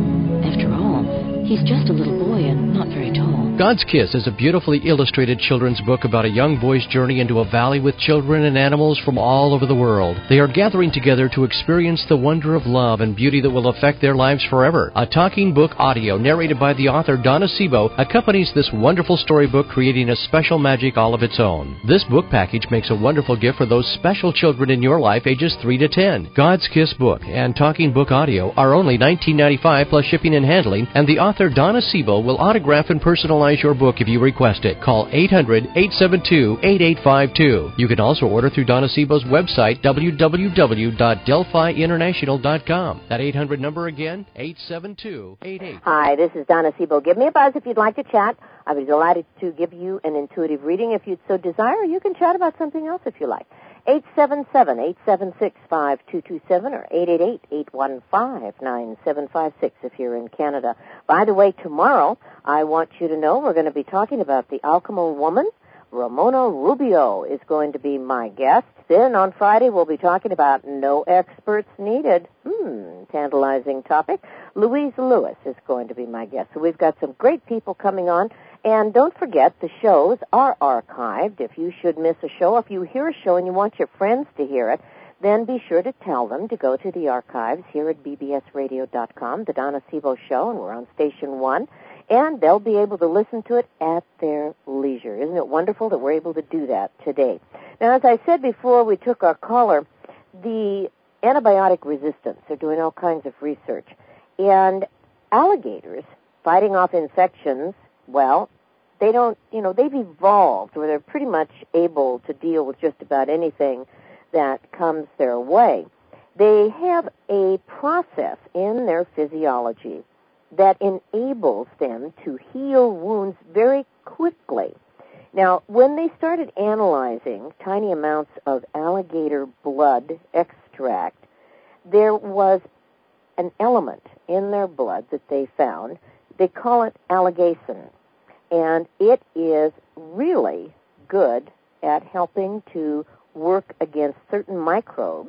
After all, he's just a little boy and not very tall. God's Kiss is a beautifully illustrated children's book about a young boy's journey into a valley with children and animals from all over the world. They are gathering together to experience the wonder of love and beauty that will affect their lives forever. A talking book audio narrated by the author Donna Siebel accompanies this wonderful storybook, creating a special magic all of its own. This book package makes a wonderful gift for those special children in your life ages three to ten. God's Kiss book and talking book audio are only nineteen ninety-five dollars plus shipping and handling, and the author Donna Siebel will autograph and personalize your book if you request it. Call eight hundred, eight seven two, eight eight five two. You can also order through Donna Siebel's website, w w w dot delphi international dot com. That eight hundred number again, eight seven two, eight eight. Hi, this is Donna Siebel. Give me a buzz if you'd like to chat. I'd be delighted to give you an intuitive reading if you'd so desire. You can chat about something else if you like. eight seven seven, eight seven six, five two two seven or eight eight eight, eight one five, nine seven five six if you're in Canada. By the way, tomorrow I want you to know we're going to be talking about the Alchemy woman. Ramona Rubio is going to be my guest. Then on Friday we'll be talking about no experts needed. Hmm, tantalizing topic. Louise Lewis is going to be my guest. So we've got some great people coming on. And don't forget, the shows are archived. If you should miss a show, if you hear a show and you want your friends to hear it, then be sure to tell them to go to the archives here at b b s radio dot com, the Donna Siebel Show, and we're on Station one, and they'll be able to listen to it at their leisure. Isn't it wonderful that we're able to do that today? Now, as I said before we took our caller, the antibiotic resistance, they're doing all kinds of research, and alligators fighting off infections, well, they don't, you know, they've evolved where they're pretty much able to deal with just about anything that comes their way. They have a process in their physiology that enables them to heal wounds very quickly. Now, when they started analyzing tiny amounts of alligator blood extract, there was an element in their blood that they found. They call it alligacin. And it is really good at helping to work against certain microbes.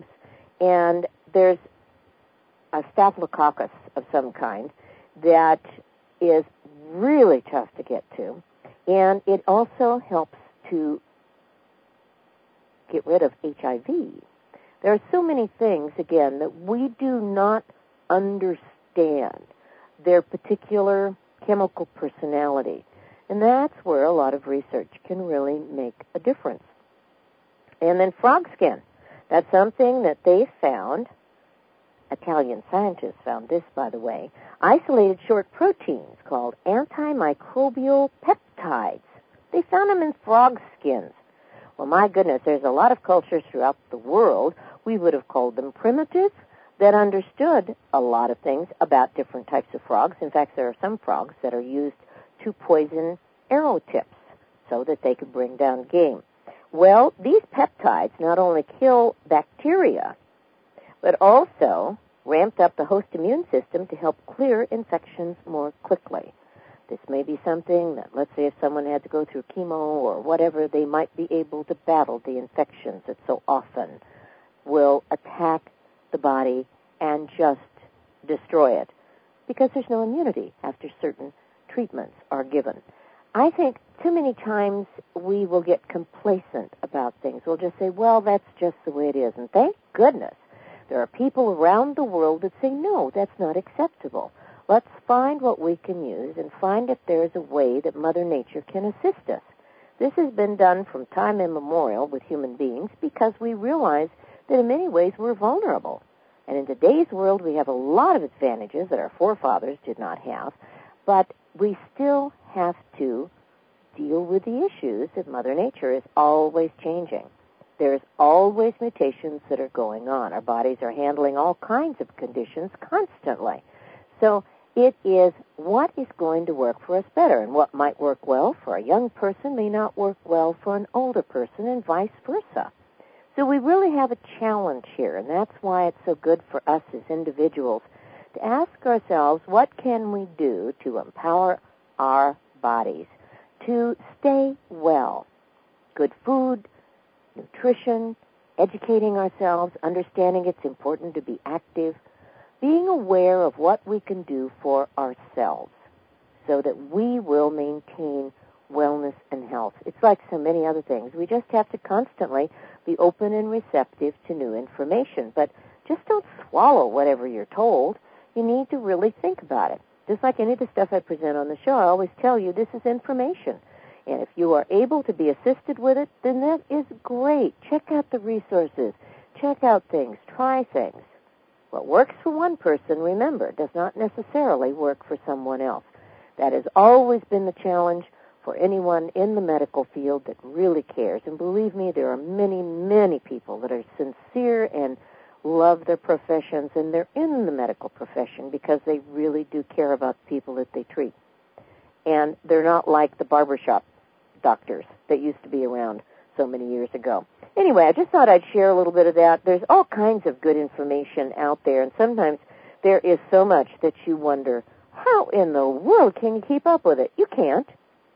And there's a staphylococcus of some kind that is really tough to get to. And it also helps to get rid of H I V. There are so many things, again, that we do not understand their particular chemical personality. And that's where a lot of research can really make a difference. And then frog skin. That's something that they found. Italian scientists found this, by the way. Isolated short proteins called antimicrobial peptides. They found them in frog skins. Well, my goodness, there's a lot of cultures throughout the world. We would have called them primitive, that understood a lot of things about different types of frogs. In fact, there are some frogs that are used to poison arrow tips so that they could bring down game. Well, these peptides not only kill bacteria, but also ramped up the host immune system to help clear infections more quickly. This may be something that, let's say if someone had to go through chemo or whatever, they might be able to battle the infections that so often will attack the body and just destroy it because there's no immunity after certain treatments are given. I think too many times we will get complacent about things. We'll just say, well, that's just the way it is. And thank goodness there are people around the world that say, no, that's not acceptable. Let's find what we can use and find if there is a way that Mother Nature can assist us. This has been done from time immemorial with human beings because we realize that in many ways we're vulnerable. And in today's world we have a lot of advantages that our forefathers did not have, but we still have to deal with the issues that Mother Nature is always changing. There's always mutations that are going on. Our bodies are handling all kinds of conditions constantly. So it is what is going to work for us better, and what might work well for a young person may not work well for an older person, and vice versa. So we really have a challenge here, and that's why it's so good for us as individuals to ask ourselves, what can we do to empower our bodies to stay well? Good food, nutrition, educating ourselves, understanding it's important to be active, being aware of what we can do for ourselves so that we will maintain wellness and health. It's like so many other things. We just have to constantly be open and receptive to new information. But just don't swallow whatever you're told. You need to really think about it. Just like any of the stuff I present on the show, I always tell you this is information. And if you are able to be assisted with it, then that is great. Check out the resources. Check out things. Try things. What works for one person, remember, does not necessarily work for someone else. That has always been the challenge for anyone in the medical field that really cares. And believe me, there are many, many people that are sincere and love their professions, and they're in the medical profession because they really do care about the people that they treat. And they're not like the barbershop doctors that used to be around so many years ago. Anyway, I just thought I'd share a little bit of that. There's all kinds of good information out there, and sometimes there is so much that you wonder, how in the world can you keep up with it? You can't.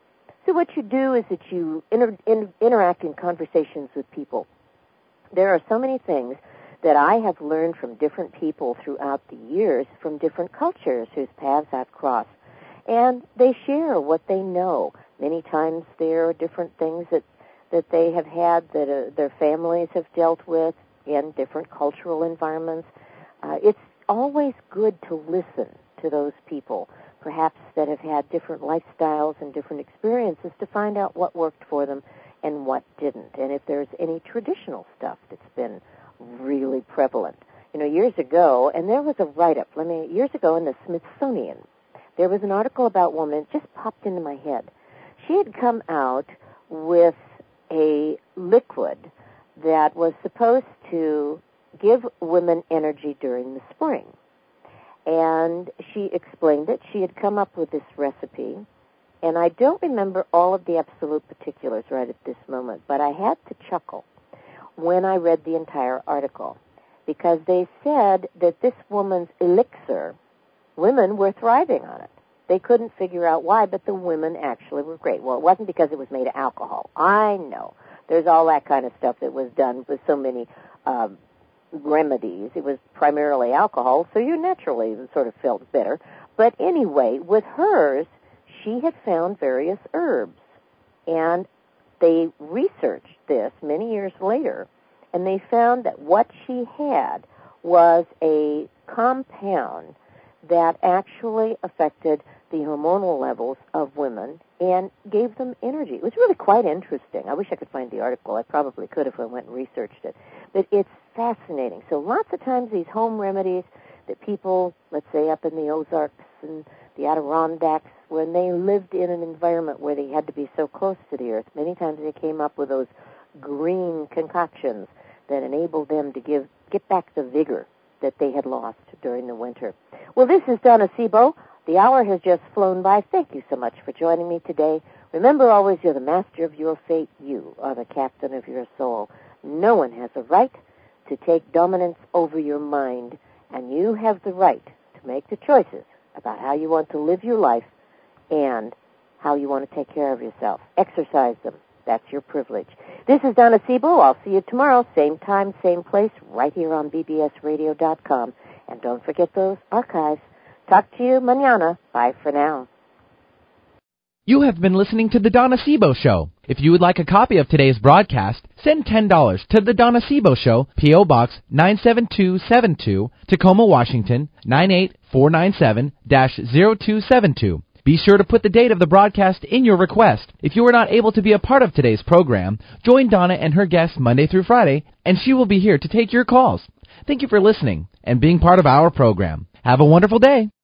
So what you do is that you inter- in- interact in conversations with people. There are so many things that I have learned from different people throughout the years, from different cultures whose paths I've crossed. And they share what they know. Many times there are different things that, that they have had that uh, their families have dealt with in different cultural environments. Uh, it's always good to listen to those people, perhaps that have had different lifestyles and different experiences, to find out what worked for them and what didn't. And if there's any traditional stuff that's been really prevalent. You know, years ago, and there was a write-up, let me, years ago in the Smithsonian, there was an article about a woman, it just popped into my head. She had come out with a liquid that was supposed to give women energy during the spring. And she explained it. She had come up with this recipe, and I don't remember all of the absolute particulars right at this moment, but I had to chuckle when I read the entire article, because they said that this woman's elixir, women were thriving on it. They couldn't figure out why, but the women actually were great. Well, it wasn't because it was made of alcohol. I know. There's all that kind of stuff that was done with so many um, remedies. It was primarily alcohol, so you naturally sort of felt better. But anyway, with hers, she had found various herbs, and they researched this many years later, and they found that what she had was a compound that actually affected the hormonal levels of women and gave them energy. It was really quite interesting. I wish I could find the article. I probably could if I went and researched it. But it's fascinating. So lots of times these home remedies that people, let's say up in the Ozarks and the Adirondacks, when they lived in an environment where they had to be so close to the earth, many times they came up with those green concoctions that enabled them to give get back the vigor that they had lost during the winter. Well, this is Donna Sebo. The hour has just flown by. Thank you so much for joining me today. Remember always, you're the master of your fate. You are the captain of your soul. No one has a right to take dominance over your mind, and you have the right to make the choices about how you want to live your life and how you want to take care of yourself. Exercise them. That's your privilege. This is Donna Sebo. I'll see you tomorrow, same time, same place, right here on B B S radio dot com. And don't forget those archives. Talk to you mañana. Bye for now. You have been listening to The Donna Sebo Show. If you would like a copy of today's broadcast, send ten dollars to The Donna Sebo Show, P O. Box nine seven two seven two, Tacoma, Washington, nine eight four nine seven dash zero two seven two. Be sure to put the date of the broadcast in your request. If you were not able to be a part of today's program, join Donna and her guests Monday through Friday, and she will be here to take your calls. Thank you for listening and being part of our program. Have a wonderful day.